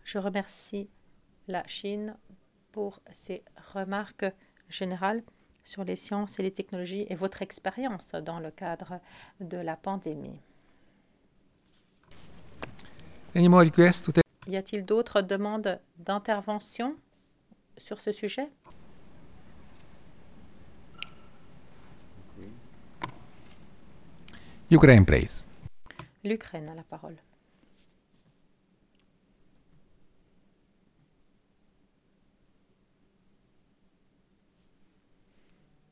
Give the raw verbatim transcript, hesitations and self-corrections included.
Je remercie la Chine pour ses remarques générales sur les sciences et les technologies et votre expérience dans le cadre de la pandémie. Any more requests to take? Y a-t-il d'autres demandes d'intervention sur ce sujet? Ukraine, please. L'Ukraine a la parole.